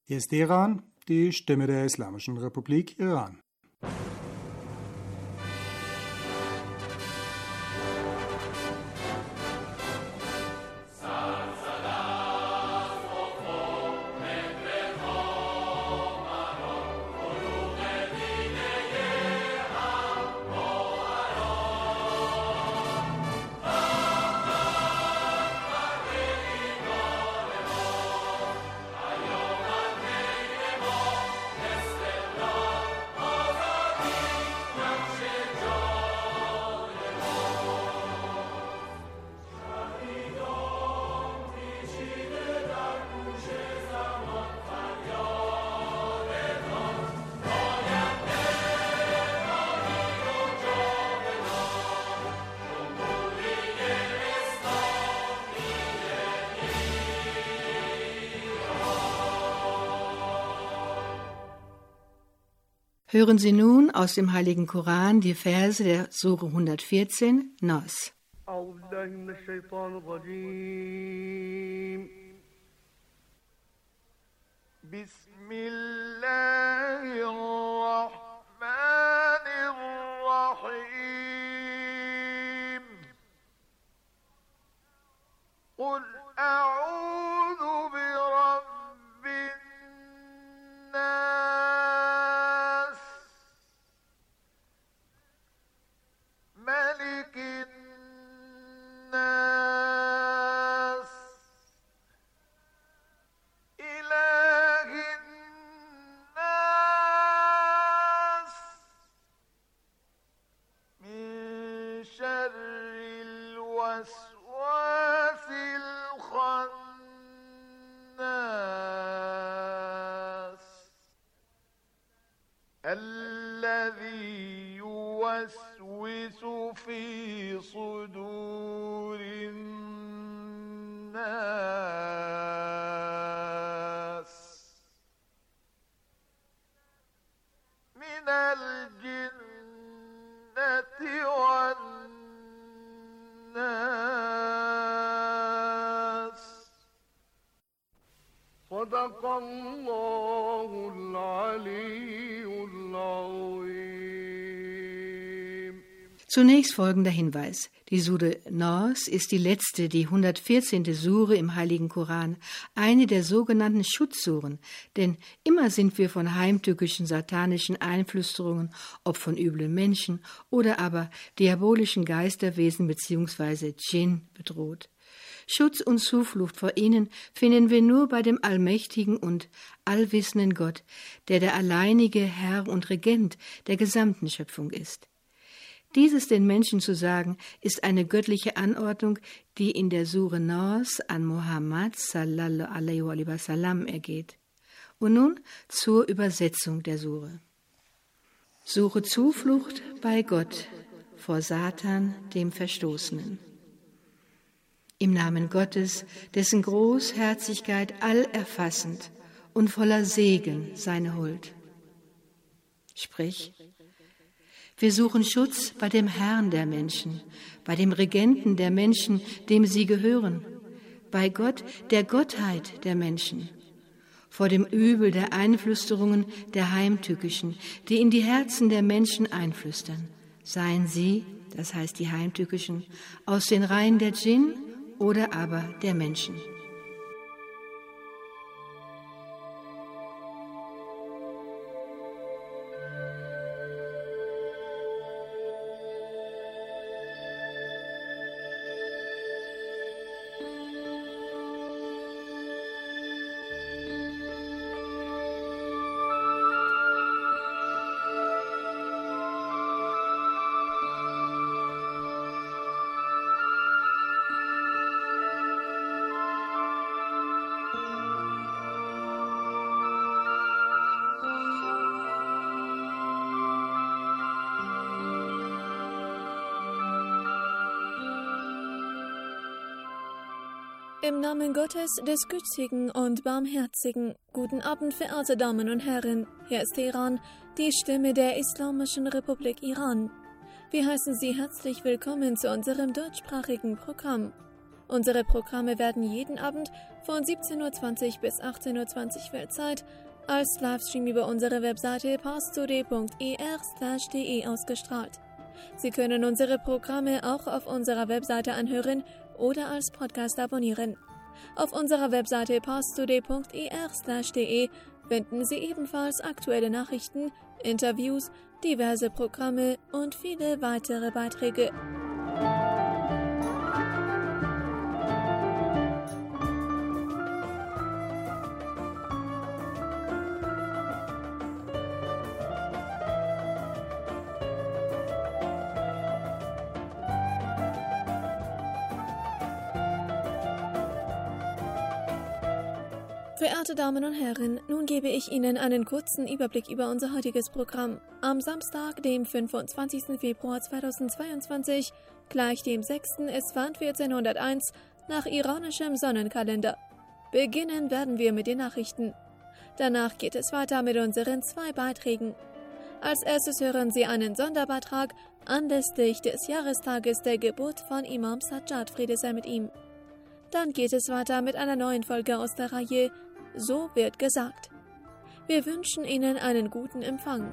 Hier ist Teheran, die Stimme der Islamischen Republik Iran. Hören Sie nun aus dem Heiligen Koran die Verse der Sure 114, Nas. Bismillahirrahmanirrahim. Qul a'udhu birabbin nas, malikin nas, ilahin nas, min sharril waswasil khannas, الذي يوسوس في صدور الناس من الجنة والناس. صدق الله العلي العظيم. Zunächst folgender Hinweis. Die Sure Nas ist die letzte, die 114. Sure im Heiligen Koran, eine der sogenannten Schutzsuren, denn immer sind wir von heimtückischen satanischen Einflüsterungen, ob von üblen Menschen oder aber diabolischen Geisterwesen bzw. Dschinn bedroht. Schutz und Zuflucht vor ihnen finden wir nur bei dem allmächtigen und allwissenden Gott, der der alleinige Herr und Regent der gesamten Schöpfung ist. Dieses den Menschen zu sagen, ist eine göttliche Anordnung, die in der Sure Nas an Muhammad sallallahu alaihi wa sallam ergeht. Und nun zur Übersetzung der Sure. Suche Zuflucht bei Gott vor Satan, dem Verstoßenen. Im Namen Gottes, dessen Großherzigkeit allerfassend und voller Segen seine Huld. Sprich, wir suchen Schutz bei dem Herrn der Menschen, bei dem Regenten der Menschen, dem sie gehören, bei Gott, der Gottheit der Menschen, vor dem Übel der Einflüsterungen der Heimtückischen, die in die Herzen der Menschen einflüstern. Seien sie, das heißt die Heimtückischen, aus den Reihen der Dschinn oder aber der Menschen. Im Namen Gottes, des Gütigen und Barmherzigen, guten Abend, verehrte Damen und Herren. Hier ist Teheran, die Stimme der Islamischen Republik Iran. Wir heißen Sie herzlich willkommen zu unserem deutschsprachigen Programm. Unsere Programme werden jeden Abend von 17:20 bis 18:20 Weltzeit als Livestream über unsere Webseite parstoday.er/de ausgestrahlt. Sie können unsere Programme auch auf unserer Webseite anhören oder als Podcast abonnieren. Auf unserer Webseite parstoday.er/de finden Sie ebenfalls aktuelle Nachrichten, Interviews, diverse Programme und viele weitere Beiträge. Verehrte Damen und Herren, nun gebe ich Ihnen einen kurzen Überblick über unser heutiges Programm. Am Samstag, dem 25. Februar 2022, gleich dem 6. Esfand 1401 nach iranischem Sonnenkalender. Beginnen werden wir mit den Nachrichten. Danach geht es weiter mit unseren 2 Beiträgen. Als erstes hören Sie einen Sonderbeitrag anlässlich des Jahrestages der Geburt von Imam Sajjad, Friede sei mit ihm. Dann geht es weiter mit einer neuen Folge aus der Reihe So wird gesagt. Wir wünschen Ihnen einen guten Empfang.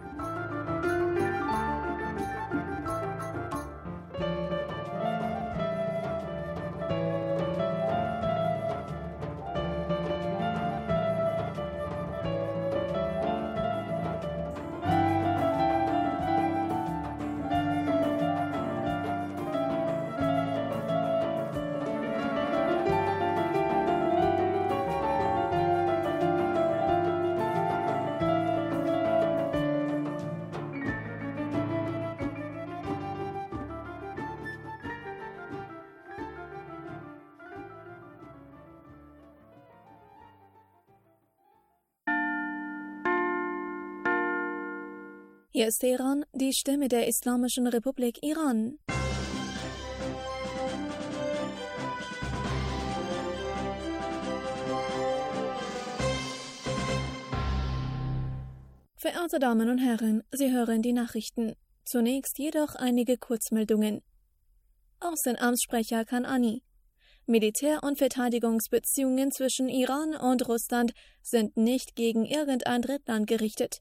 Hier ist Teheran, die Stimme der Islamischen Republik Iran. Verehrte Damen und Herren, Sie hören die Nachrichten. Zunächst jedoch einige Kurzmeldungen. Außenamtssprecher Kanani: Militär- und Verteidigungsbeziehungen zwischen Iran und Russland sind nicht gegen irgendein Drittland gerichtet.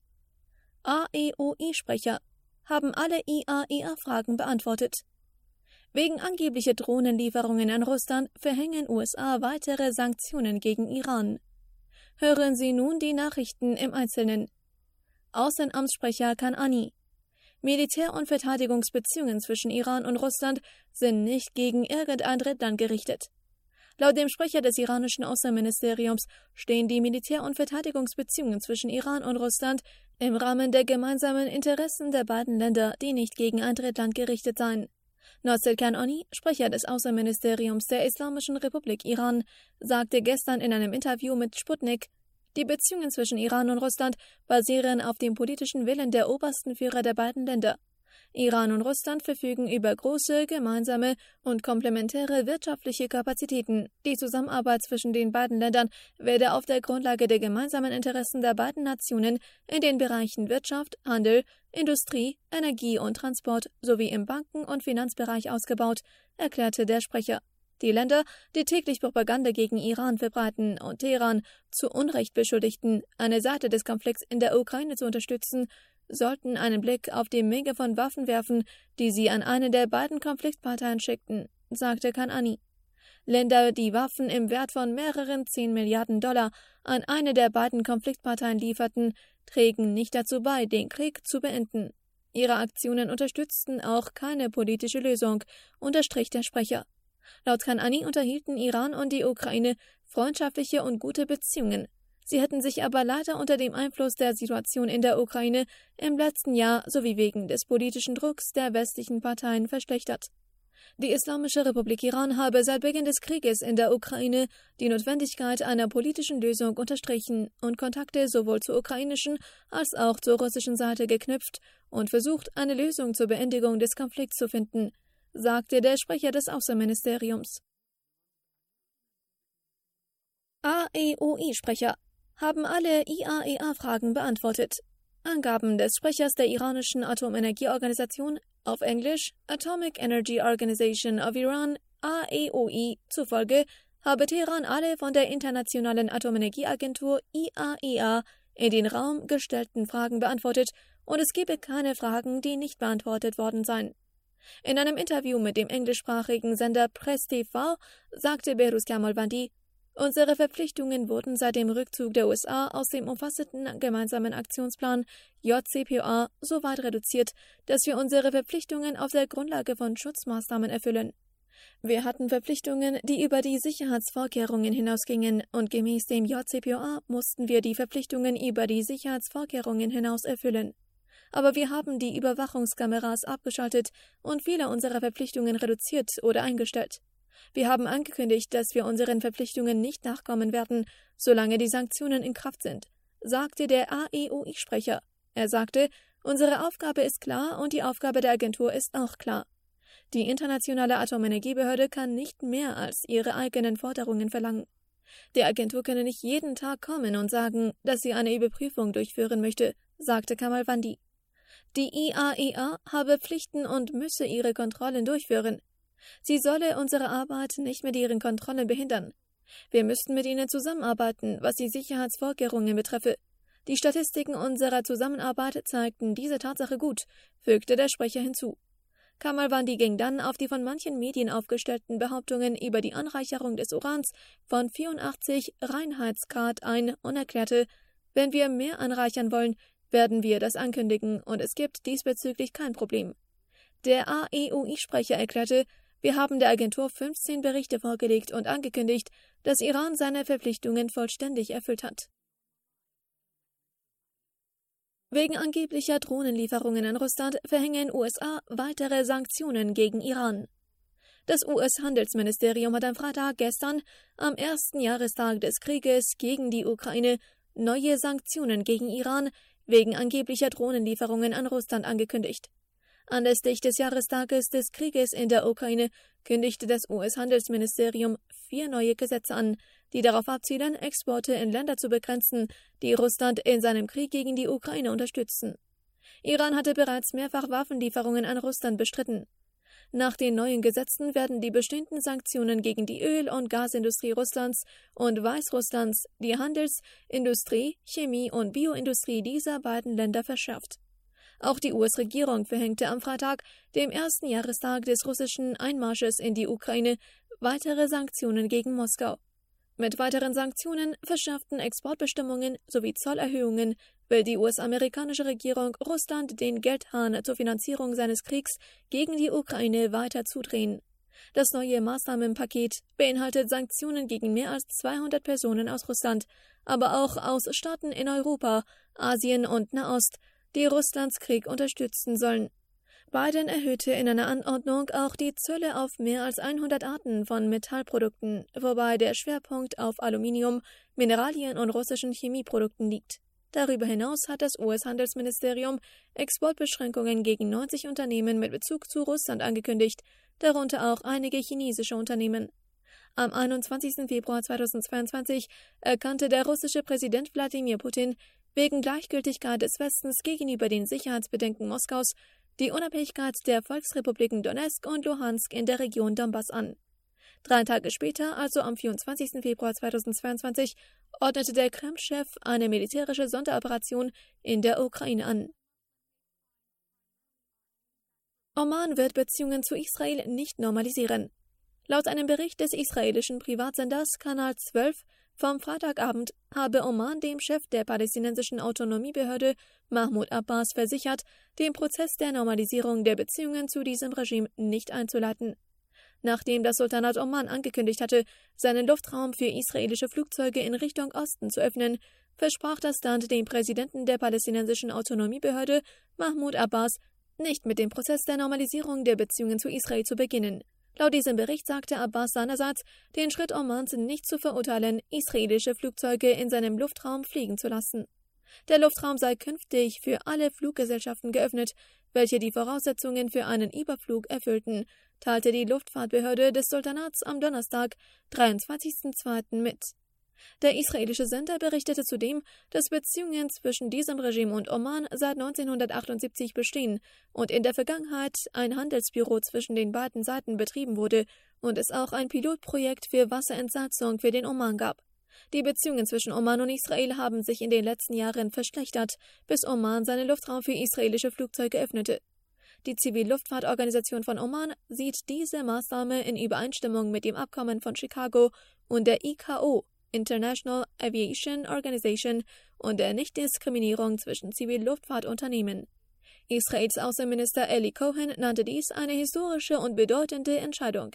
AEOI-Sprecher haben alle IAEA-Fragen beantwortet. Wegen angeblicher Drohnenlieferungen an Russland verhängen USA weitere Sanktionen gegen Iran. Hören Sie nun die Nachrichten im Einzelnen. Außenamtssprecher Kanani: Militär- und Verteidigungsbeziehungen zwischen Iran und Russland sind nicht gegen irgendein Drittland gerichtet. Laut dem Sprecher des iranischen Außenministeriums stehen die Militär- und Verteidigungsbeziehungen zwischen Iran und Russland im Rahmen der gemeinsamen Interessen der beiden Länder, die nicht gegen ein Drittland gerichtet seien. Nasser Kanani, Sprecher des Außenministeriums der Islamischen Republik Iran, sagte gestern in einem Interview mit Sputnik: Die Beziehungen zwischen Iran und Russland basieren auf dem politischen Willen der obersten Führer der beiden Länder. Iran und Russland verfügen über große, gemeinsame und komplementäre wirtschaftliche Kapazitäten. Die Zusammenarbeit zwischen den beiden Ländern werde auf der Grundlage der gemeinsamen Interessen der beiden Nationen in den Bereichen Wirtschaft, Handel, Industrie, Energie und Transport sowie im Banken- und Finanzbereich ausgebaut, erklärte der Sprecher. Die Länder, die täglich Propaganda gegen Iran verbreiten und Teheran zu Unrecht beschuldigten, eine Seite des Konflikts in der Ukraine zu unterstützen, sollten einen Blick auf die Menge von Waffen werfen, die sie an eine der beiden Konfliktparteien schickten, sagte Kanani. Länder, die Waffen im Wert von mehreren 10 Milliarden $ an eine der beiden Konfliktparteien lieferten, trägen nicht dazu bei, den Krieg zu beenden. Ihre Aktionen unterstützten auch keine politische Lösung, unterstrich der Sprecher. Laut Kanani unterhielten Iran und die Ukraine freundschaftliche und gute Beziehungen. Sie hätten sich aber leider unter dem Einfluss der Situation in der Ukraine im letzten Jahr sowie wegen des politischen Drucks der westlichen Parteien verschlechtert. Die Islamische Republik Iran habe seit Beginn des Krieges in der Ukraine die Notwendigkeit einer politischen Lösung unterstrichen und Kontakte sowohl zur ukrainischen als auch zur russischen Seite geknüpft und versucht, eine Lösung zur Beendigung des Konflikts zu finden, sagte der Sprecher des Außenministeriums. AEOI-Sprecher haben alle IAEA-Fragen beantwortet. Angaben des Sprechers der iranischen Atomenergieorganisation, auf Englisch Atomic Energy Organization of Iran, AEOI zufolge habe Teheran alle von der Internationalen Atomenergieagentur IAEA in den Raum gestellten Fragen beantwortet und es gebe keine Fragen, die nicht beantwortet worden seien. In einem Interview mit dem englischsprachigen Sender Press TV sagte Behruz Kamalvandi, unsere Verpflichtungen wurden seit dem Rückzug der USA aus dem umfassenden gemeinsamen Aktionsplan JCPOA so weit reduziert, dass wir unsere Verpflichtungen auf der Grundlage von Schutzmaßnahmen erfüllen. Wir hatten Verpflichtungen, die über die Sicherheitsvorkehrungen hinausgingen, und gemäß dem JCPOA mussten wir die Verpflichtungen über die Sicherheitsvorkehrungen hinaus erfüllen. Aber wir haben die Überwachungskameras abgeschaltet und viele unserer Verpflichtungen reduziert oder eingestellt. Wir haben angekündigt, dass wir unseren Verpflichtungen nicht nachkommen werden, solange die Sanktionen in Kraft sind, sagte der AEOI-Sprecher. Er sagte, unsere Aufgabe ist klar und die Aufgabe der Agentur ist auch klar. Die Internationale Atomenergiebehörde kann nicht mehr als ihre eigenen Forderungen verlangen. Der Agentur könne nicht jeden Tag kommen und sagen, dass sie eine Überprüfung durchführen möchte, sagte Kamalvandi. Die IAEA habe Pflichten und müsse ihre Kontrollen durchführen. Sie solle unsere Arbeit nicht mit ihren Kontrollen behindern. Wir müssten mit ihnen zusammenarbeiten, was die Sicherheitsvorkehrungen betreffe. Die Statistiken unserer Zusammenarbeit zeigten diese Tatsache gut, fügte der Sprecher hinzu. Kamalvandi ging dann auf die von manchen Medien aufgestellten Behauptungen über die Anreicherung des Urans von 84 Reinheitsgrad ein und erklärte, wenn wir mehr anreichern wollen, werden wir das ankündigen und es gibt diesbezüglich kein Problem. Der AEOI-Sprecher erklärte, wir haben der Agentur 15 Berichte vorgelegt und angekündigt, dass Iran seine Verpflichtungen vollständig erfüllt hat. Wegen angeblicher Drohnenlieferungen an Russland verhängen USA weitere Sanktionen gegen Iran. Das US-Handelsministerium hat am Freitag gestern, am ersten Jahrestag des Krieges gegen die Ukraine, neue Sanktionen gegen Iran wegen angeblicher Drohnenlieferungen an Russland angekündigt. Anlässlich des Jahrestages des Krieges in der Ukraine kündigte das US-Handelsministerium 4 neue Gesetze an, die darauf abzielen, Exporte in Länder zu begrenzen, die Russland in seinem Krieg gegen die Ukraine unterstützen. Iran hatte bereits mehrfach Waffenlieferungen an Russland bestritten. Nach den neuen Gesetzen werden die bestehenden Sanktionen gegen die Öl- und Gasindustrie Russlands und Weißrusslands, die Handels-, Industrie-, Chemie- und Bioindustrie dieser beiden Länder verschärft. Auch die US-Regierung verhängte am Freitag, dem ersten Jahrestag des russischen Einmarsches in die Ukraine, weitere Sanktionen gegen Moskau. Mit weiteren Sanktionen, verschärften Exportbestimmungen sowie Zollerhöhungen will die US-amerikanische Regierung Russland den Geldhahn zur Finanzierung seines Kriegs gegen die Ukraine weiter zudrehen. Das neue Maßnahmenpaket beinhaltet Sanktionen gegen mehr als 200 Personen aus Russland, aber auch aus Staaten in Europa, Asien und Nahost, die Russlands Krieg unterstützen sollen. Biden erhöhte in einer Anordnung auch die Zölle auf mehr als 100 Arten von Metallprodukten, wobei der Schwerpunkt auf Aluminium, Mineralien und russischen Chemieprodukten liegt. Darüber hinaus hat das US-Handelsministerium Exportbeschränkungen gegen 90 Unternehmen mit Bezug zu Russland angekündigt, darunter auch einige chinesische Unternehmen. Am 21. Februar 2022 erkannte der russische Präsident Wladimir Putin wegen Gleichgültigkeit des Westens gegenüber den Sicherheitsbedenken Moskaus die Unabhängigkeit der Volksrepubliken Donezk und Luhansk in der Region Donbass an. 3 Tage später, also am 24. Februar 2022, ordnete der Kreml-Chef eine militärische Sonderoperation in der Ukraine an. Oman wird Beziehungen zu Israel nicht normalisieren. Laut einem Bericht des israelischen Privatsenders Kanal 12 vom Freitagabend habe Oman dem Chef der palästinensischen Autonomiebehörde Mahmoud Abbas versichert, den Prozess der Normalisierung der Beziehungen zu diesem Regime nicht einzuleiten. Nachdem das Sultanat Oman angekündigt hatte, seinen Luftraum für israelische Flugzeuge in Richtung Osten zu öffnen, versprach das Land dem Präsidenten der palästinensischen Autonomiebehörde Mahmoud Abbas, nicht mit dem Prozess der Normalisierung der Beziehungen zu Israel zu beginnen. Laut diesem Bericht sagte Abbas seinerseits, den Schritt Omans nicht zu verurteilen, israelische Flugzeuge in seinem Luftraum fliegen zu lassen. Der Luftraum sei künftig für alle Fluggesellschaften geöffnet, welche die Voraussetzungen für einen Überflug erfüllten, teilte die Luftfahrtbehörde des Sultanats am Donnerstag, 23.02. mit. Der israelische Sender berichtete zudem, dass Beziehungen zwischen diesem Regime und Oman seit 1978 bestehen und in der Vergangenheit ein Handelsbüro zwischen den beiden Seiten betrieben wurde und es auch ein Pilotprojekt für Wasserentsalzung für den Oman gab. Die Beziehungen zwischen Oman und Israel haben sich in den letzten Jahren verschlechtert, bis Oman seinen Luftraum für israelische Flugzeuge öffnete. Die Zivilluftfahrtorganisation von Oman sieht diese Maßnahme in Übereinstimmung mit dem Abkommen von Chicago und der ICAO, International Aviation Organization, und der Nichtdiskriminierung zwischen Zivilluftfahrtunternehmen. Israels Außenminister Eli Cohen nannte dies eine historische und bedeutende Entscheidung.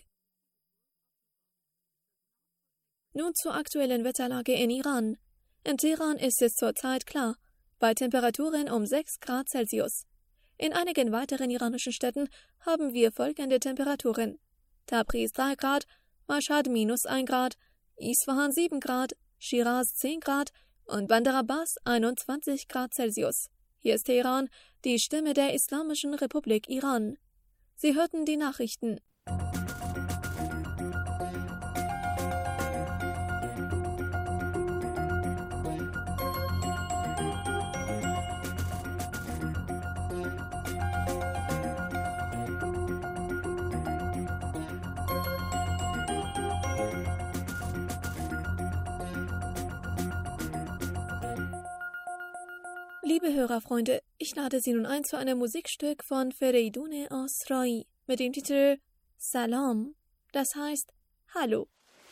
Nun zur aktuellen Wetterlage in Iran. In Teheran ist es zurzeit klar, bei Temperaturen um 6 Grad Celsius. In einigen weiteren iranischen Städten haben wir folgende Temperaturen: Tabriz 3 Grad, Mashhad -1 Grad, Isfahan 7 Grad, Shiraz 10 Grad und Bandar Abbas 21 Grad Celsius. Hier ist Teheran, die Stimme der Islamischen Republik Iran. Sie hörten die Nachrichten. Liebe Hörerfreunde, ich lade Sie nun ein zu einem Musikstück von Fereydun Asrai mit dem Titel Salam, das heißt Hallo.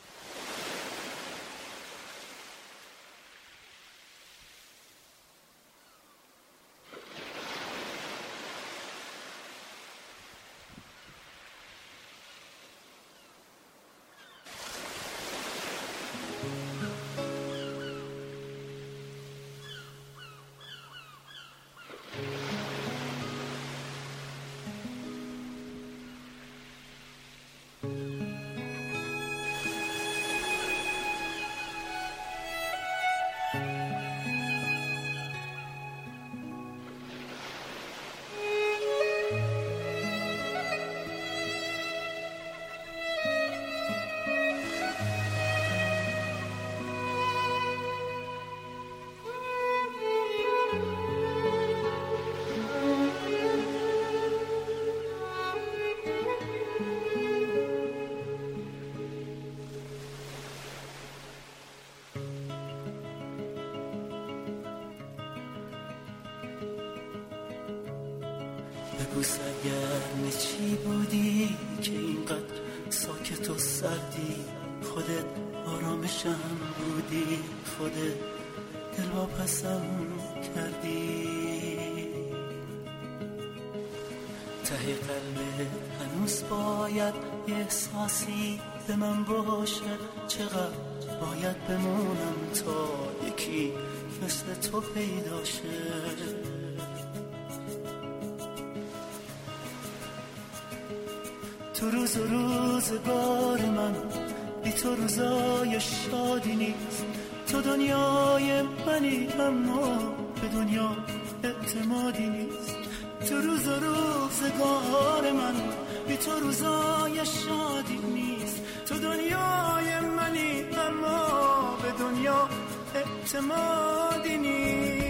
بگو سرگرم چی بودی که اینقدر ساکت و سردی، خودت آرامشم بودی، خودت دلواپسم کردی. ته قلبت هنوز باید یه احساسی به من باشه، چقدر باید بمونم تا یکی مثل تو پیدا شه. تو روز و روزگار من بی تو روزای شادی نیست، تو دنیای منی اما به دنیا اعتمادی نیست. تو روز و روزگار من بی تو روزای شادی نیست، تو دنیای منی اما به دنیا اعتمادی نیست.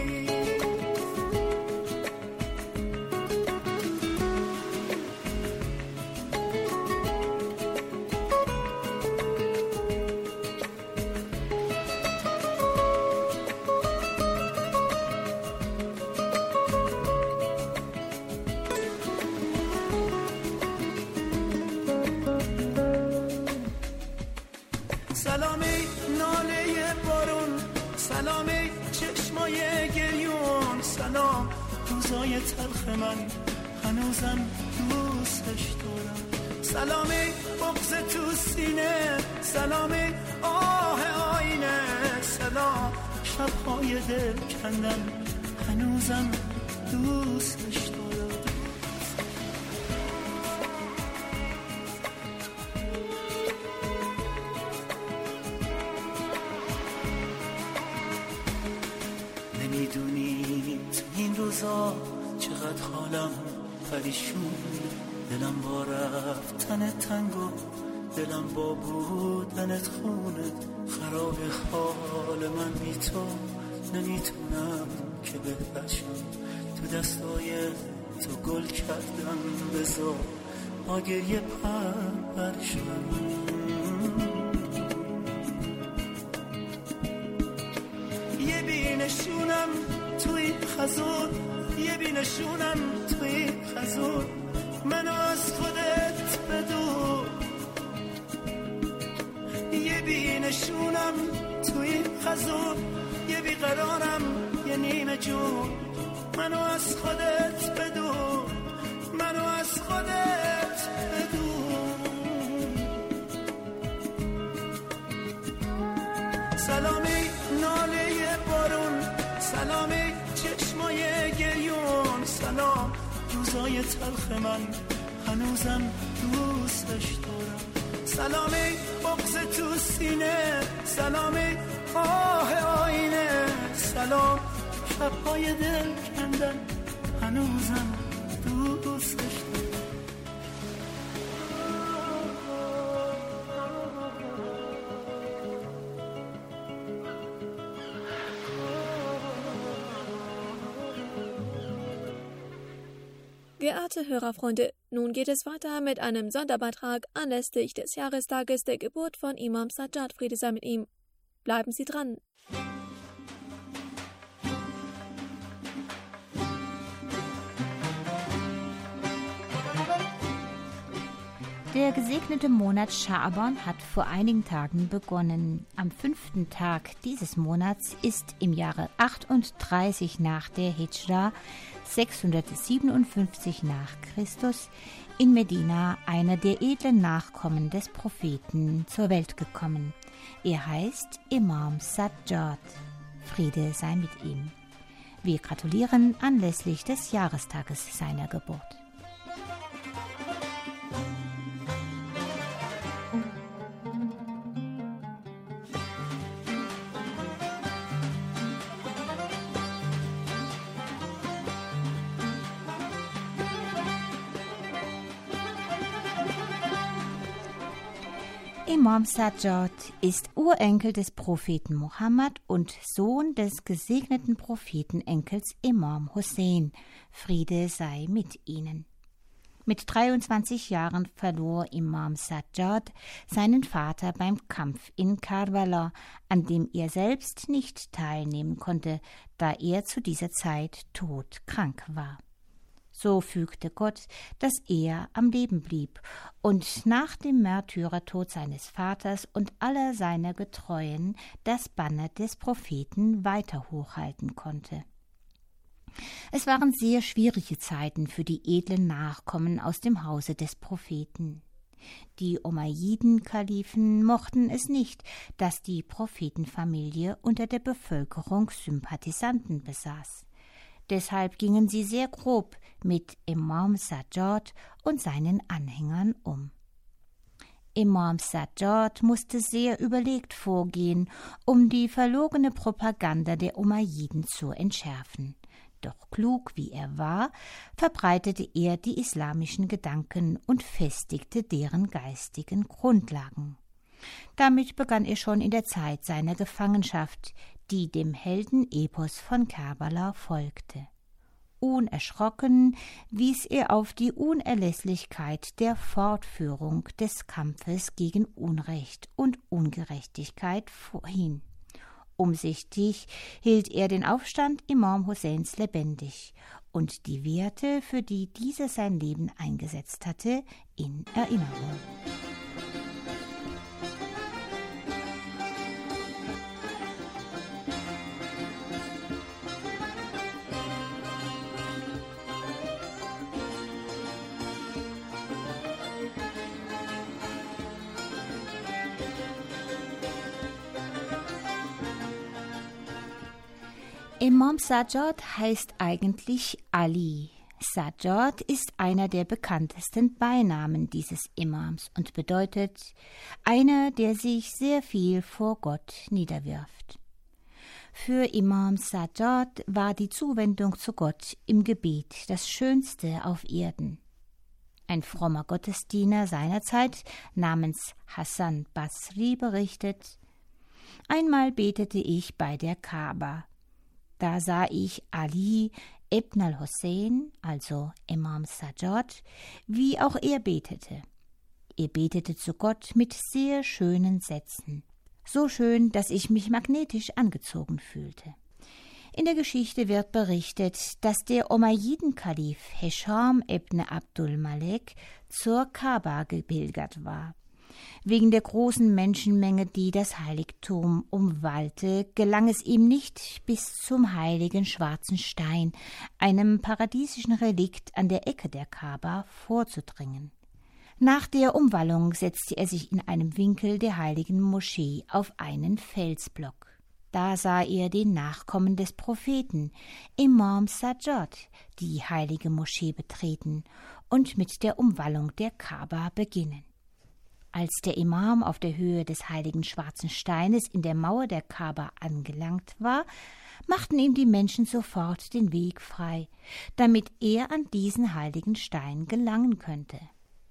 سلامی ناله بارون، سلامی چشمای گریون، سلام روزای تلخ من هنوزم دوستش دارم. سلامی بغض تو سینه، سلامی آه آینه، سلام شبهای دل کندن هنوزم دوستش دارم. نمیدونی تو این روزا چقدر حالم پریشون، دلم با رفتن تنگو دلم با بودنت خونت خراب حال من بی تو نمیتونم که بهتر شم تو دستای تو گل کردم بذار با گریه پر شم یه بینشونم توی خزون یه بینشونم توی خزون منو از خودت بدون یه بینشونم توی خزون یه بیقرارم یه نیمه جون منو از خودت بدون منو از خودت بدون سلامی ناله بارون سلامی چشمای گریون سلام روزای تلخ من هنوزم دوستش دارم سلامی بغض تو سینه سلامی آه آینه سلام شبهای دل کندن هنوزم دوستش دارم Geehrte Hörerfreunde, nun geht es weiter mit einem Sonderbeitrag anlässlich des Jahrestages der Geburt von Imam Sajjad, Friede sei mit ihm. Bleiben Sie dran. Der gesegnete Monat Scha'ban hat vor einigen Tagen begonnen. Am 5. Tag dieses Monats ist im Jahre 38 nach der Hijra, 657 nach Christus, in Medina einer der edlen Nachkommen des Propheten zur Welt gekommen. Er heißt Imam Sajjad. Friede sei mit ihm. Wir gratulieren anlässlich des Jahrestages seiner Geburt. Imam Sajjad ist Urenkel des Propheten Mohammed und Sohn des gesegneten Prophetenenkels Imam Hussein. Friede sei mit ihnen. Mit 23 Jahren verlor Imam Sajjad seinen Vater beim Kampf in Karbala, an dem er selbst nicht teilnehmen konnte, da er zu dieser Zeit todkrank war. So fügte Gott, dass er am Leben blieb und nach dem Märtyrertod seines Vaters und aller seiner Getreuen das Banner des Propheten weiter hochhalten konnte. Es waren sehr schwierige Zeiten für die edlen Nachkommen aus dem Hause des Propheten. Die Umayyiden-Kalifen mochten es nicht, dass die Prophetenfamilie unter der Bevölkerung Sympathisanten besaß. Deshalb gingen sie sehr grob mit Imam Sajjad und seinen Anhängern um. Imam Sajjad musste sehr überlegt vorgehen, um die verlogene Propaganda der Umayyiden zu entschärfen. Doch klug wie er war, verbreitete er die islamischen Gedanken und festigte deren geistigen Grundlagen. Damit begann er schon in der Zeit seiner Gefangenschaft, die dem Heldenepos von Karbala folgte. Unerschrocken wies er auf die Unerlässlichkeit der Fortführung des Kampfes gegen Unrecht und Ungerechtigkeit hin. Umsichtig hielt er den Aufstand Imam Husseins lebendig und die Werte, für die dieser sein Leben eingesetzt hatte, in Erinnerung. Imam Sajjad heißt eigentlich Ali. Sajjad ist einer der bekanntesten Beinamen dieses Imams und bedeutet einer, der sich sehr viel vor Gott niederwirft. Für Imam Sajjad war die Zuwendung zu Gott im Gebet das Schönste auf Erden. Ein frommer Gottesdiener seiner Zeit namens Hassan Basri berichtet: Einmal betete ich bei der Kaaba. Da sah ich Ali ibn al-Hussein, also Imam Sajjad, wie auch er betete. Er betete zu Gott mit sehr schönen Sätzen. So schön, dass ich mich magnetisch angezogen fühlte. In der Geschichte wird berichtet, dass der Umayyiden-Kalif Hisham ibn Abdul Malik zur Kaaba gepilgert war. Wegen der großen Menschenmenge, die das Heiligtum umwallte, gelang es ihm nicht, bis zum heiligen schwarzen Stein, einem paradiesischen Relikt an der Ecke der Kaaba, vorzudringen. Nach der Umwallung setzte er sich in einem Winkel der heiligen Moschee auf einen Felsblock. Da sah er den Nachkommen des Propheten, Imam Sajjad, die heilige Moschee betreten und mit der Umwallung der Kaaba beginnen. Als der Imam auf der Höhe des heiligen schwarzen Steines in der Mauer der Kaaba angelangt war, machten ihm die Menschen sofort den Weg frei, damit er an diesen heiligen Stein gelangen könnte.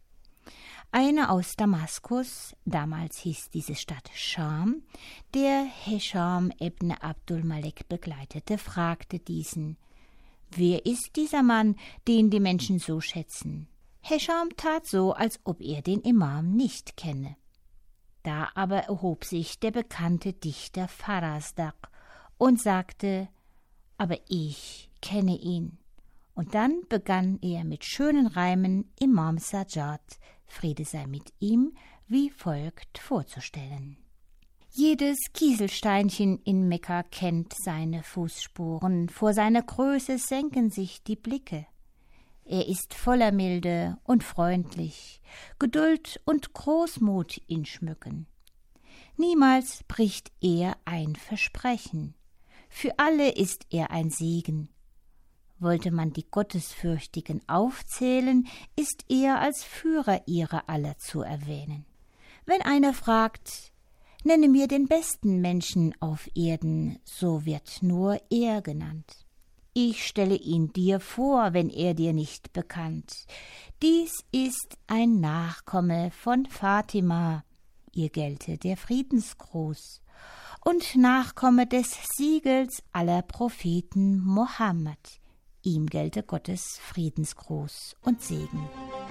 Einer aus Damaskus, damals hieß diese Stadt Scham, der Hisham ibn Abdul Malik begleitete, fragte diesen: Wer ist dieser Mann, den die Menschen so schätzen? Hisham tat so, als ob er den Imam nicht kenne. Da aber erhob sich der bekannte Dichter Farasdak und sagte: Aber ich kenne ihn. Und dann begann er mit schönen Reimen Imam Sajjad, Friede sei mit ihm, wie folgt vorzustellen. Jedes Kieselsteinchen in Mekka kennt seine Fußspuren, vor seiner Größe senken sich die Blicke. Er ist voller Milde und freundlich, Geduld und Großmut ihn schmücken. Niemals bricht er ein Versprechen, für alle ist er ein Segen. Wollte man die Gottesfürchtigen aufzählen, ist er als Führer ihrer aller zu erwähnen. Wenn einer fragt: Nenne mir den besten Menschen auf Erden, so wird nur er genannt. Ich stelle ihn dir vor, wenn er dir nicht bekannt. Dies ist ein Nachkomme von Fatima, ihr gelte der Friedensgruß, und Nachkomme des Siegels aller Propheten Mohammed. Ihm gelte Gottes Friedensgruß und Segen.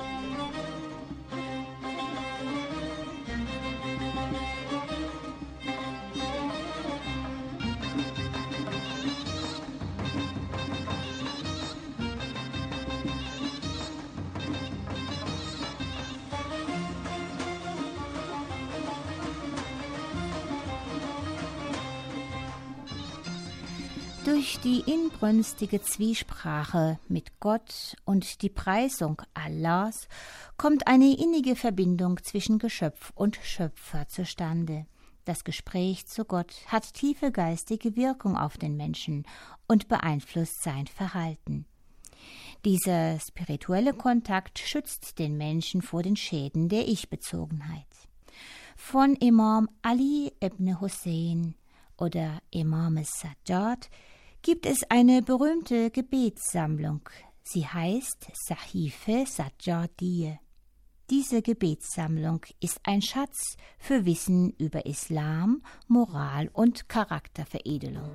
Durch die inbrünstige Zwiesprache mit Gott und die Preisung Allahs kommt eine innige Verbindung zwischen Geschöpf und Schöpfer zustande. Das Gespräch zu Gott hat tiefe geistige Wirkung auf den Menschen und beeinflusst sein Verhalten. Dieser spirituelle Kontakt schützt den Menschen vor den Schäden der Ich-Bezogenheit. Von Imam Ali ibn Hussein oder Imam Sajjad gibt es eine berühmte Gebetssammlung. Sie heißt Sahife Sajjadiyye. Diese Gebetssammlung ist ein Schatz für Wissen über Islam, Moral und Charakterveredelung.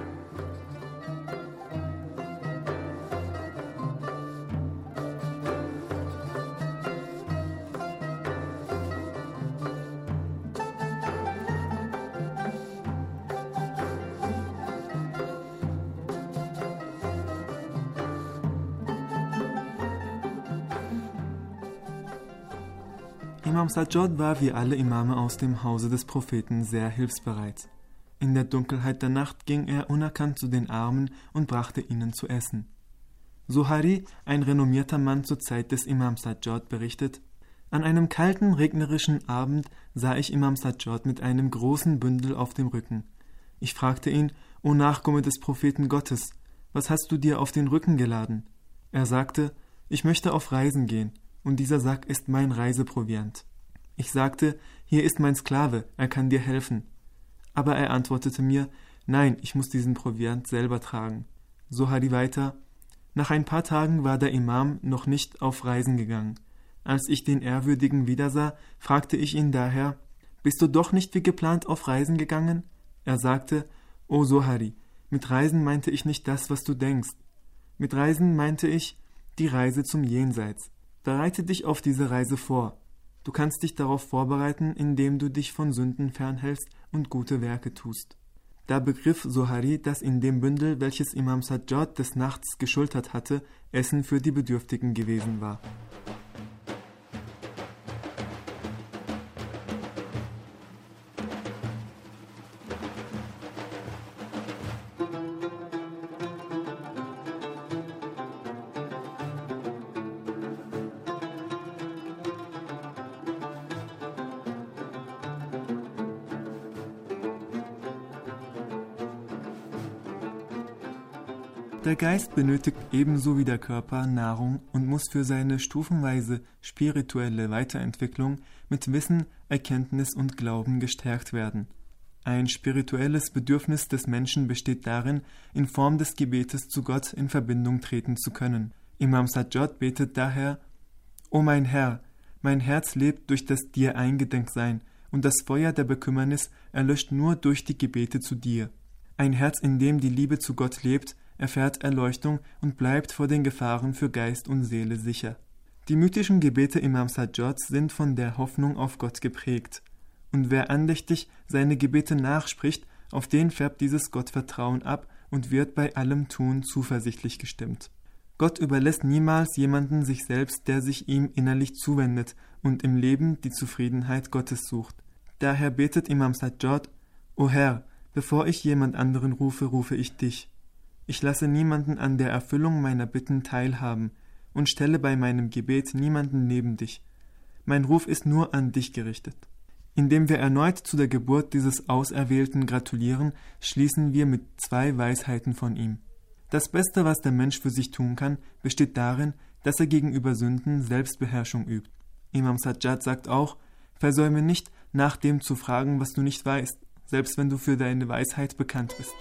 Imam Sajjad war wie alle Imame aus dem Hause des Propheten sehr hilfsbereit. In der Dunkelheit der Nacht ging er unerkannt zu den Armen und brachte ihnen zu essen. Zuhari, ein renommierter Mann zur Zeit des Imam Sajjad, berichtet: An einem kalten, regnerischen Abend sah ich Imam Sajjad mit einem großen Bündel auf dem Rücken. Ich fragte ihn: O Nachkomme des Propheten Gottes, was hast du dir auf den Rücken geladen? Er sagte: Ich möchte auf Reisen gehen, und dieser Sack ist mein Reiseproviant. Ich sagte: Hier ist mein Sklave, er kann dir helfen. Aber er antwortete mir: Nein, ich muss diesen Proviant selber tragen. Zuhari weiter: Nach ein paar Tagen war der Imam noch nicht auf Reisen gegangen. Als ich den Ehrwürdigen wiedersah, fragte ich ihn daher: »Bist du doch nicht wie geplant auf Reisen gegangen?« Er sagte: »O Zohari, mit Reisen meinte ich nicht das, was du denkst. Mit Reisen meinte ich die Reise zum Jenseits. Bereite dich auf diese Reise vor. Du kannst dich darauf vorbereiten, indem du dich von Sünden fernhältst und gute Werke tust.« Da begriff Zohari, dass in dem Bündel, welches Imam Sajjad des Nachts geschultert hatte, Essen für die Bedürftigen gewesen war. Der Geist benötigt ebenso wie der Körper Nahrung und muss für seine stufenweise spirituelle Weiterentwicklung mit Wissen, Erkenntnis und Glauben gestärkt werden. Ein spirituelles Bedürfnis des Menschen besteht darin, in Form des Gebetes zu Gott in Verbindung treten zu können. Imam Sajjad betet daher: »O mein Herr, mein Herz lebt durch das dir Eingedenksein, und das Feuer der Bekümmernis erlöscht nur durch die Gebete zu dir. Ein Herz, in dem die Liebe zu Gott lebt, erfährt Erleuchtung und bleibt vor den Gefahren für Geist und Seele sicher.« Die mythischen Gebete Imam Sajjads sind von der Hoffnung auf Gott geprägt. Und wer andächtig seine Gebete nachspricht, auf den färbt dieses Gottvertrauen ab und wird bei allem Tun zuversichtlich gestimmt. Gott überlässt niemals jemanden sich selbst, der sich ihm innerlich zuwendet und im Leben die Zufriedenheit Gottes sucht. Daher betet Imam Sajjad: »O Herr, bevor ich jemand anderen rufe, rufe ich dich. Ich lasse niemanden an der Erfüllung meiner Bitten teilhaben und stelle bei meinem Gebet niemanden neben dich. Mein Ruf ist nur an dich gerichtet.« Indem wir erneut zu der Geburt dieses Auserwählten gratulieren, schließen wir mit 2 Weisheiten von ihm. Das Beste, was der Mensch für sich tun kann, besteht darin, dass er gegenüber Sünden Selbstbeherrschung übt. Imam Sajjad sagt auch: »Versäume nicht, nach dem zu fragen, was du nicht weißt, selbst wenn du für deine Weisheit bekannt bist.«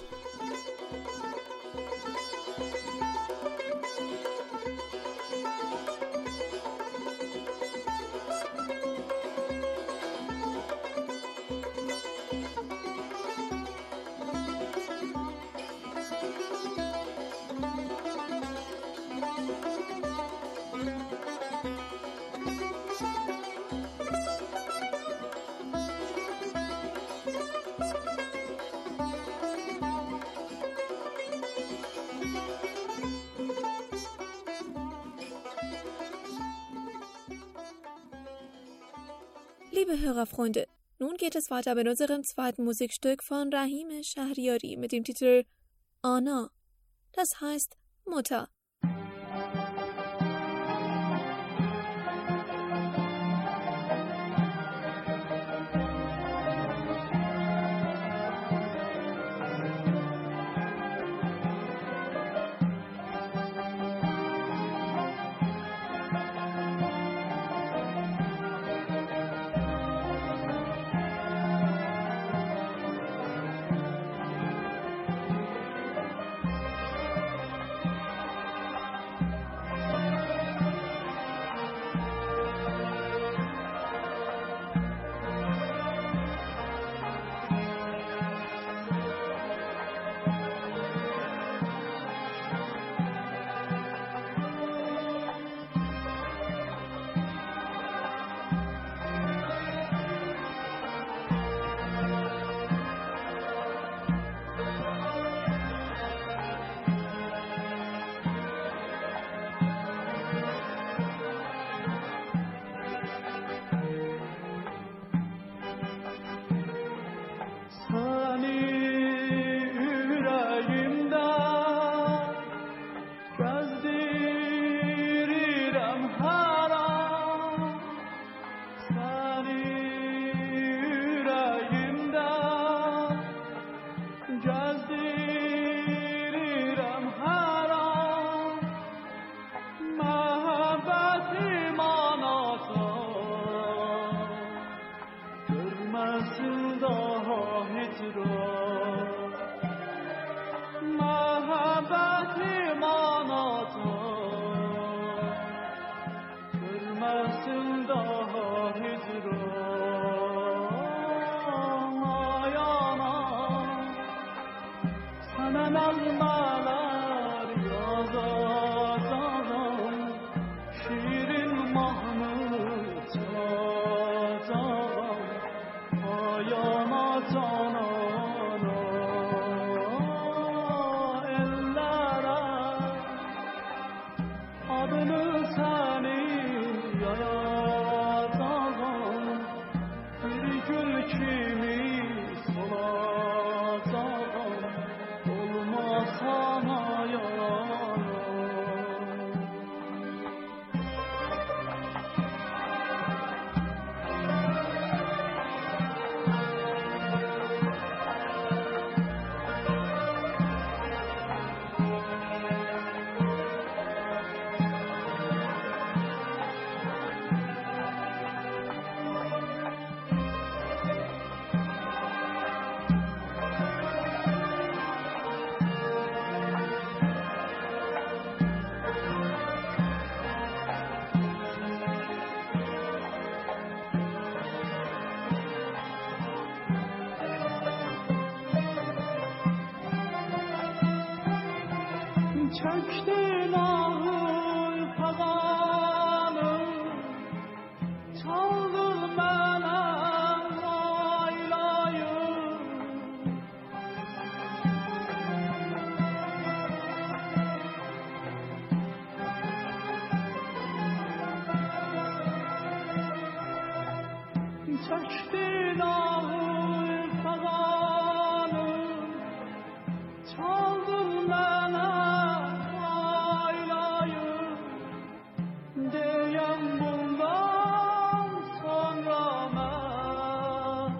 Liebe Hörerfreunde, nun geht es weiter mit unserem zweiten Musikstück von Rahim Shahriari mit dem Titel Ana, das heißt Mutter. Çöktün ağır paganım, çaldın benim aylayım. Çöktün ağır paganım, çaldın benim aylayım. Deyem bundan sonra ben,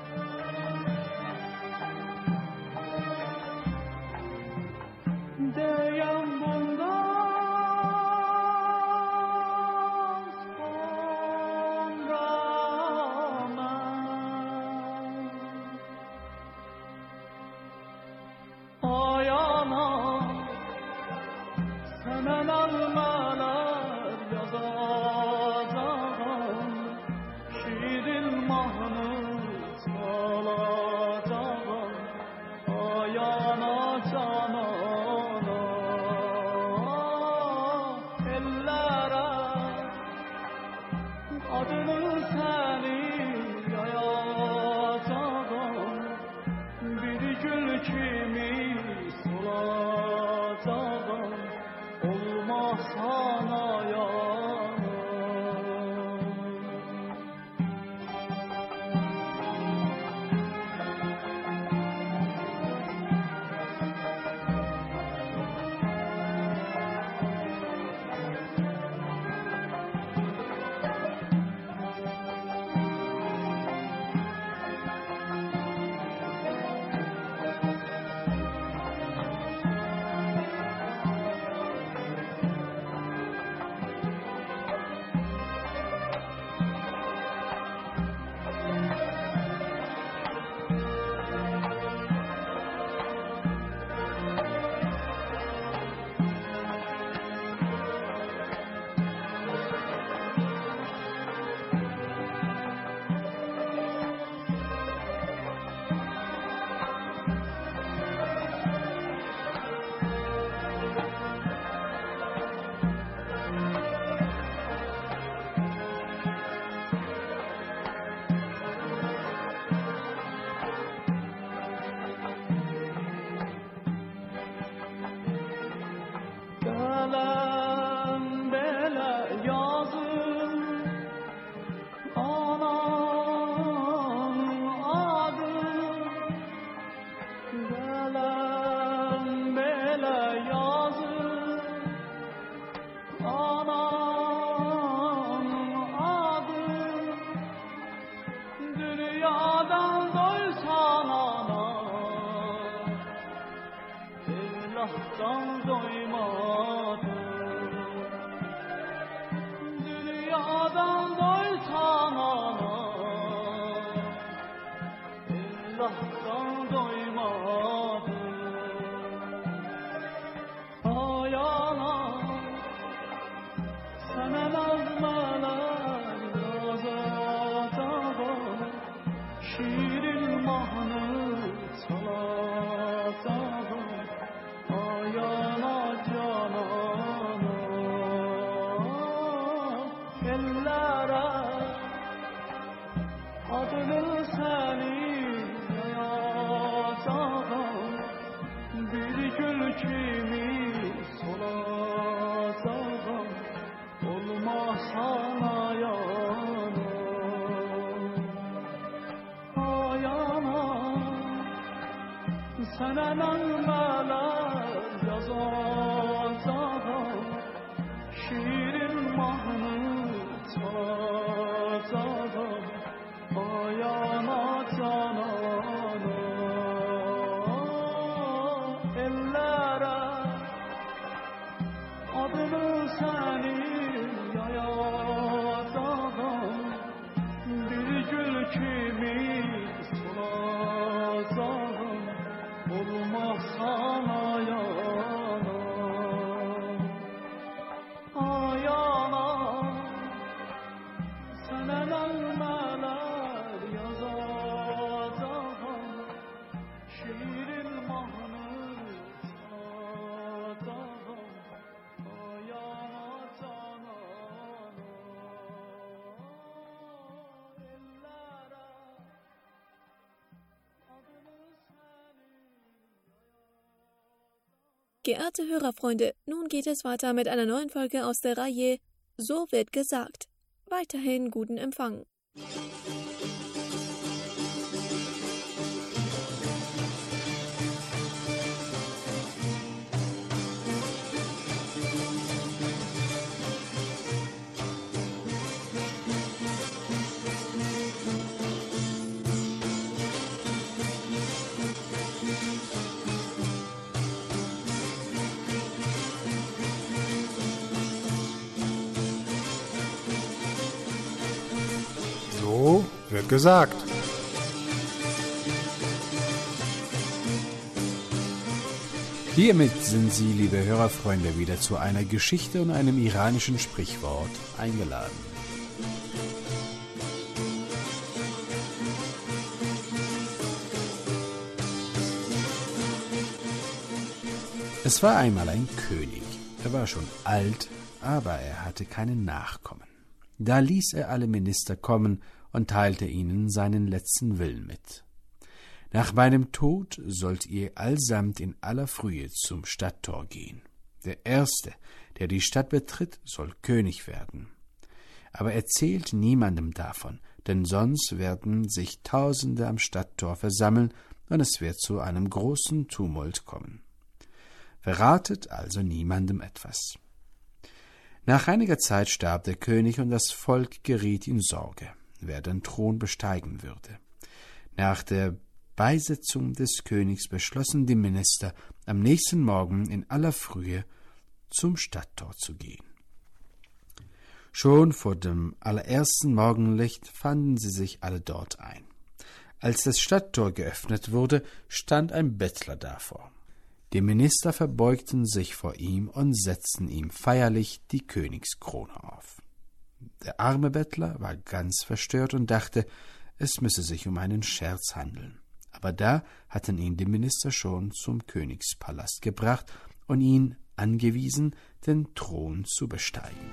deyem bundan sonra ben. Ay anam, senen almalar yazacağım, şiirin mahnı çalacağım. Ay ana canana, ellere adını seni yayacağım. Bir gül kimi solacağım, olmaz sana yanım. Belem bele yazım, anam adım. Belem bele yazım, anam adım. Dünyadan doysan anam, evlattan doymadım. Dünyadan doysan anam, evlattan doymadım. Ay anam, sana nazmalar yazacağım, şiirin mahnı çalacağım. Ay ana canana, ellere adını seni yayacağım. Bir gül kimi solacağım, olmaz sana yanım. Ay anam, sana nazmalar yazacağım, şiirin mahnı çalacağım. Ay ana canana, ellere adını seni yayacağım. Bir gül kimi solacağım, olmaz sana yanım. Ay anam, sana nazmalar yazacağım, şiirin mahnı çalacağım. Geehrte Hörerfreunde, nun geht es weiter mit einer neuen Folge aus der Reihe So wird gesagt. Weiterhin guten Empfang. So wird gesagt. Hiermit sind Sie, liebe Hörerfreunde, wieder zu einer Geschichte und einem iranischen Sprichwort eingeladen. Es war einmal ein König. Er war schon alt, aber er hatte keinen Nachkommen. Da ließ er alle Minister kommen und teilte ihnen seinen letzten Willen mit. Nach meinem Tod sollt ihr allsamt in aller Frühe zum Stadttor gehen. Der Erste, der die Stadt betritt, soll König werden. Aber erzählt niemandem davon, denn sonst werden sich Tausende am Stadttor versammeln und es wird zu einem großen Tumult kommen. Verratet also niemandem etwas. Nach einiger Zeit starb der König und das Volk geriet in Sorge, wer den Thron besteigen würde. Nach der Beisetzung des Königs beschlossen die Minister, am nächsten Morgen in aller Frühe zum Stadttor zu gehen. Schon vor dem allerersten Morgenlicht fanden sie sich alle dort ein. Als das Stadttor geöffnet wurde, stand ein Bettler davor. Die Minister verbeugten sich vor ihm und setzten ihm feierlich die Königskrone auf. Der arme Bettler war ganz verstört und dachte, es müsse sich um einen Scherz handeln. Aber da hatten ihn die Minister schon zum Königspalast gebracht und ihn angewiesen, den Thron zu besteigen.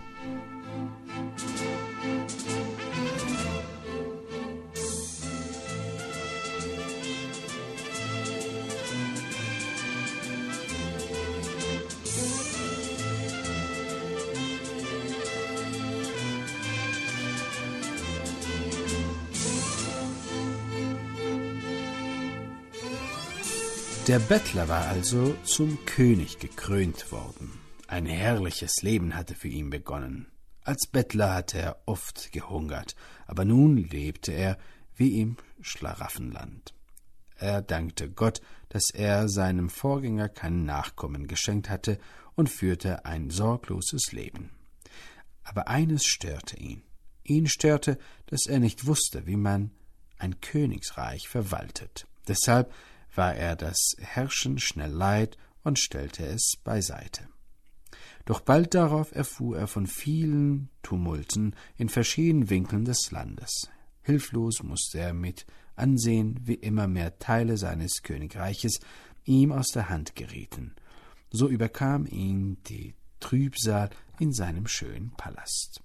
Der Bettler war also zum König gekrönt worden. Ein herrliches Leben hatte für ihn begonnen. Als Bettler hatte er oft gehungert, aber nun lebte er wie im Schlaraffenland. Er dankte Gott, dass er seinem Vorgänger keinen Nachkommen geschenkt hatte und führte ein sorgloses Leben. Aber eines störte ihn. Ihn störte, dass er nicht wusste, wie man ein Königsreich verwaltet. Deshalb war er das Herrschen schnell leid und stellte es beiseite. Doch bald darauf erfuhr er von vielen Tumulten in verschiedenen Winkeln des Landes. Hilflos musste er mit ansehen, wie immer mehr Teile seines Königreiches ihm aus der Hand gerieten. So überkam ihn die Trübsal in seinem schönen Palast.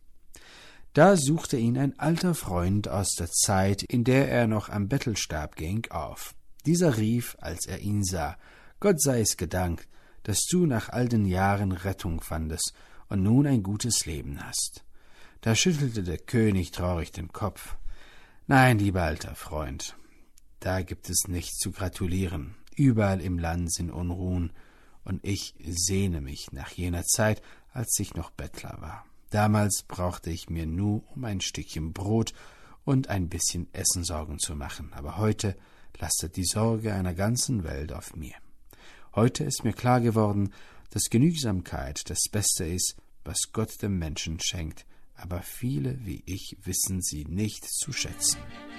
Da suchte ihn ein alter Freund aus der Zeit, in der er noch am Bettelstab ging, auf. Dieser rief, als er ihn sah, »Gott sei es gedankt, dass du nach all den Jahren Rettung fandest und nun ein gutes Leben hast.« Da schüttelte der König traurig den Kopf. »Nein, lieber alter Freund, da gibt es nichts zu gratulieren. Überall im Land sind Unruhen, und ich sehne mich nach jener Zeit, als ich noch Bettler war. Damals brauchte ich mir nur um ein Stückchen Brot und ein bisschen Essen Sorgen zu machen, aber heute lastet die Sorge einer ganzen Welt auf mir. Heute ist mir klar geworden, dass Genügsamkeit das Beste ist, was Gott dem Menschen schenkt, aber viele wie ich wissen sie nicht zu schätzen.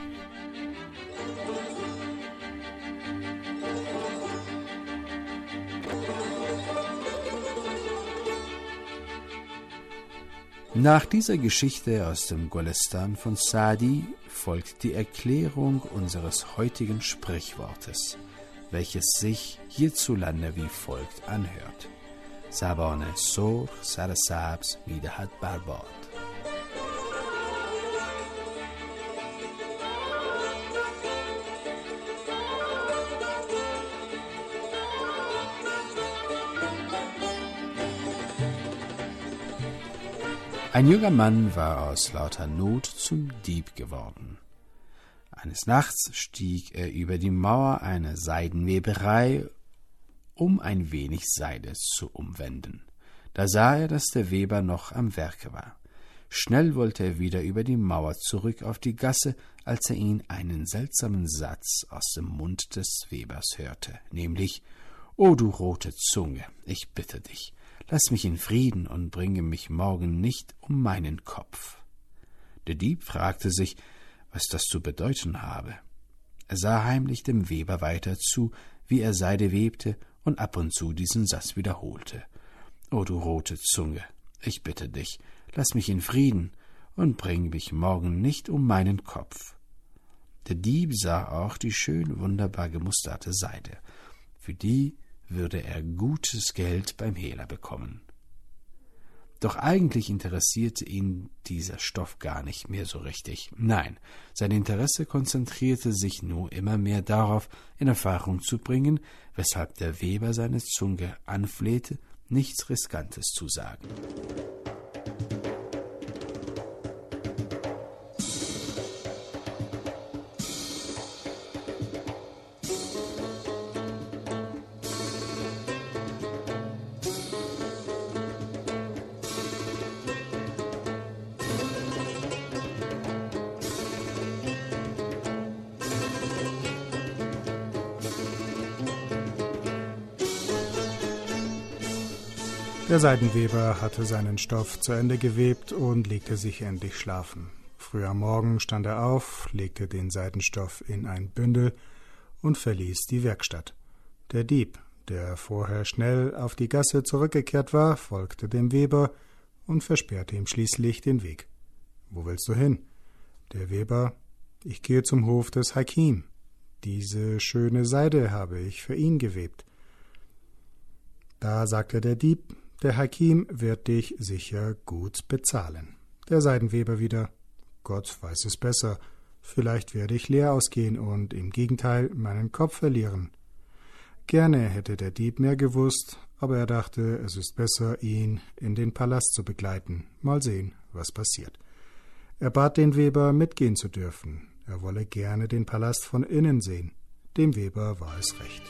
Nach dieser Geschichte aus dem Golestan von Sa'di folgt die Erklärung unseres heutigen Sprichwortes, welches sich hierzulande wie folgt anhört. Zabane sorg sar sabz midehad bar bad. Ein junger Mann war aus lauter Not zum Dieb geworden. Eines Nachts stieg er über die Mauer einer Seidenweberei, um ein wenig Seide zu umwenden. Da sah er, dass der Weber noch am Werke war. Schnell wollte er wieder über die Mauer zurück auf die Gasse, als er einen seltsamen Satz aus dem Mund des Webers hörte, nämlich: »O du rote Zunge, ich bitte dich, lass mich in Frieden und bringe mich morgen nicht um meinen Kopf.« Der Dieb fragte sich, was das zu bedeuten habe. Er sah heimlich dem Weber weiter zu, wie er Seide webte und ab und zu diesen Satz wiederholte: »O du rote Zunge, ich bitte dich, lass mich in Frieden und bring mich morgen nicht um meinen Kopf.« Der Dieb sah auch die schön wunderbar gemusterte Seide. Für die würde er gutes Geld beim Hehler bekommen. Doch eigentlich interessierte ihn dieser Stoff gar nicht mehr so richtig. Nein, sein Interesse konzentrierte sich nur immer mehr darauf, in Erfahrung zu bringen, weshalb der Weber seine Zunge anflehte, nichts Riskantes zu sagen. Der Seidenweber hatte seinen Stoff zu Ende gewebt und legte sich endlich schlafen. Früh am Morgen stand er auf, legte den Seidenstoff in ein Bündel und verließ die Werkstatt. Der Dieb, der vorher schnell auf die Gasse zurückgekehrt war, folgte dem Weber und versperrte ihm schließlich den Weg. »Wo willst du hin?« Der Weber: »Ich gehe zum Hof des Hakim. Diese schöne Seide habe ich für ihn gewebt.« Da sagte der Dieb: »Der Hakim wird dich sicher gut bezahlen.« Der Seidenweber wieder: »Gott weiß es besser. Vielleicht werde ich leer ausgehen und im Gegenteil meinen Kopf verlieren.« Gerne hätte der Dieb mehr gewusst, aber er dachte, es ist besser, ihn in den Palast zu begleiten. Mal sehen, was passiert. Er bat den Weber, mitgehen zu dürfen. Er wolle gerne den Palast von innen sehen. Dem Weber war es recht.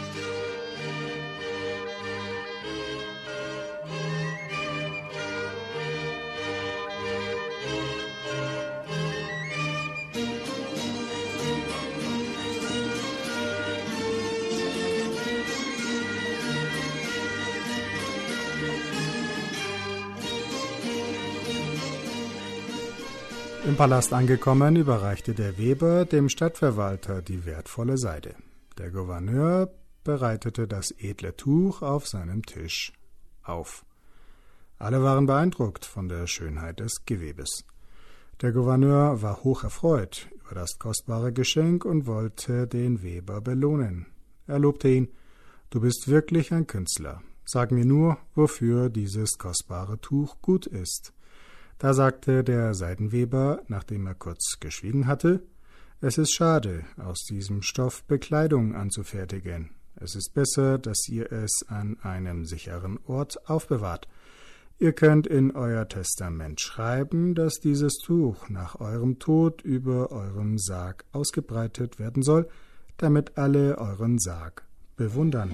Im Palast angekommen, überreichte der Weber dem Stadtverwalter die wertvolle Seide. Der Gouverneur bereitete das edle Tuch auf seinem Tisch auf. Alle waren beeindruckt von der Schönheit des Gewebes. Der Gouverneur war hoch erfreut über das kostbare Geschenk und wollte den Weber belohnen. Er lobte ihn: »Du bist wirklich ein Künstler. Sag mir nur, wofür dieses kostbare Tuch gut ist.« Da sagte der Seidenweber, nachdem er kurz geschwiegen hatte: »Es ist schade, aus diesem Stoff Bekleidung anzufertigen. Es ist besser, dass ihr es an einem sicheren Ort aufbewahrt. Ihr könnt in euer Testament schreiben, dass dieses Tuch nach eurem Tod über euren Sarg ausgebreitet werden soll, damit alle euren Sarg bewundern.«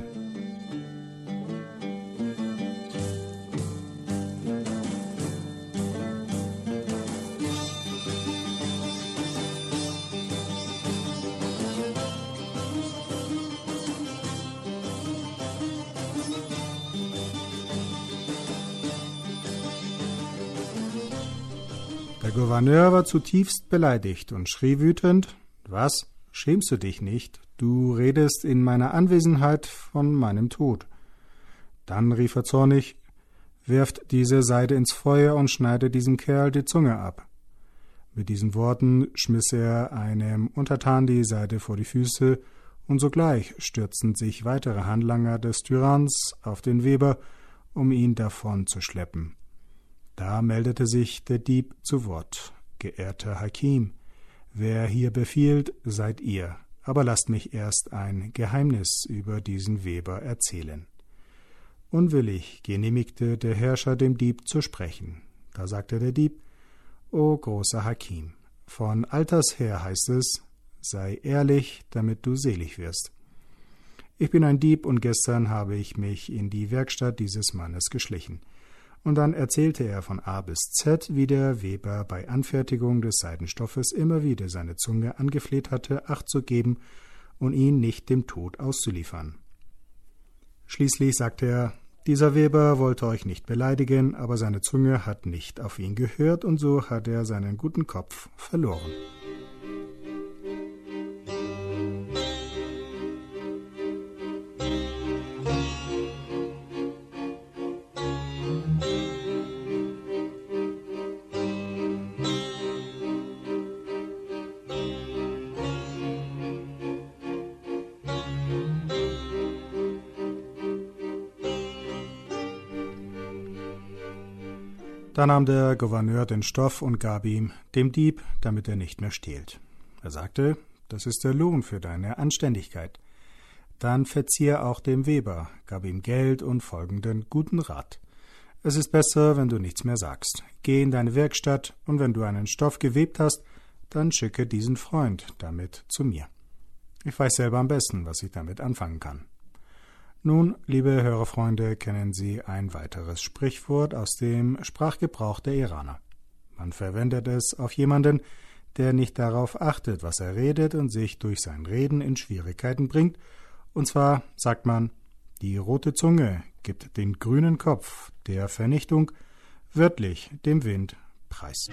Der Gouverneur war zutiefst beleidigt und schrie wütend: »Was? Schämst du dich nicht? Du redest in meiner Anwesenheit von meinem Tod.« Dann rief er zornig: »Werft diese Seide ins Feuer und schneidet diesem Kerl die Zunge ab.« Mit diesen Worten schmiss er einem Untertan die Seide vor die Füße, und sogleich stürzten sich weitere Handlanger des Tyranns auf den Weber, um ihn davon zu schleppen. Da meldete sich der Dieb zu Wort: »Geehrter Hakim, wer hier befiehlt, seid ihr, aber lasst mich erst ein Geheimnis über diesen Weber erzählen.« Unwillig genehmigte der Herrscher dem Dieb zu sprechen. Da sagte der Dieb: O großer Hakim, von alters her heißt es, sei ehrlich, damit du selig wirst. Ich bin ein Dieb und gestern habe ich mich in die Werkstatt dieses Mannes geschlichen. Und dann erzählte er von A bis Z, wie der Weber bei Anfertigung des Seidenstoffes immer wieder seine Zunge angefleht hatte, Acht zu geben und ihn nicht dem Tod auszuliefern. Schließlich sagte er: Dieser Weber wollte euch nicht beleidigen, aber seine Zunge hat nicht auf ihn gehört und so hat er seinen guten Kopf verloren. Da nahm der Gouverneur den Stoff und gab ihm, dem Dieb, damit er nicht mehr stehlt. Er sagte: Das ist der Lohn für deine Anständigkeit. Dann verzieh auch dem Weber, gab ihm Geld und folgenden guten Rat: Es ist besser, wenn du nichts mehr sagst. Geh in deine Werkstatt, und wenn du einen Stoff gewebt hast, dann schicke diesen Freund damit zu mir. Ich weiß selber am besten, was ich damit anfangen kann. Nun, liebe Hörerfreunde, kennen Sie ein weiteres Sprichwort aus dem Sprachgebrauch der Iraner. Man verwendet es auf jemanden, der nicht darauf achtet, was er redet und sich durch sein Reden in Schwierigkeiten bringt. Und zwar sagt man: Die rote Zunge gibt den grünen Kopf der Vernichtung wörtlich dem Wind preis.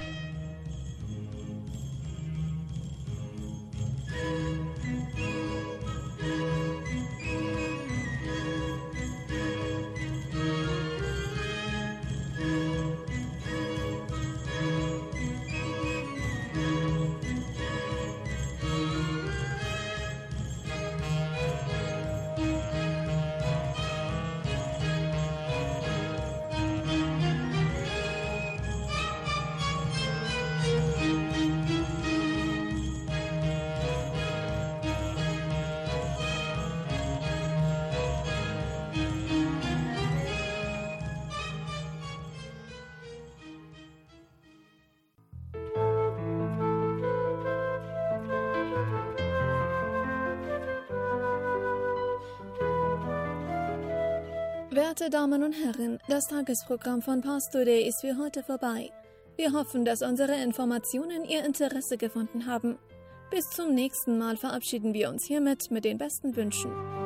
Werte Damen und Herren, das Tagesprogramm von Pars Today ist für heute vorbei. Wir hoffen, dass unsere Informationen Ihr Interesse gefunden haben. Bis zum nächsten Mal verabschieden wir uns hiermit mit den besten Wünschen.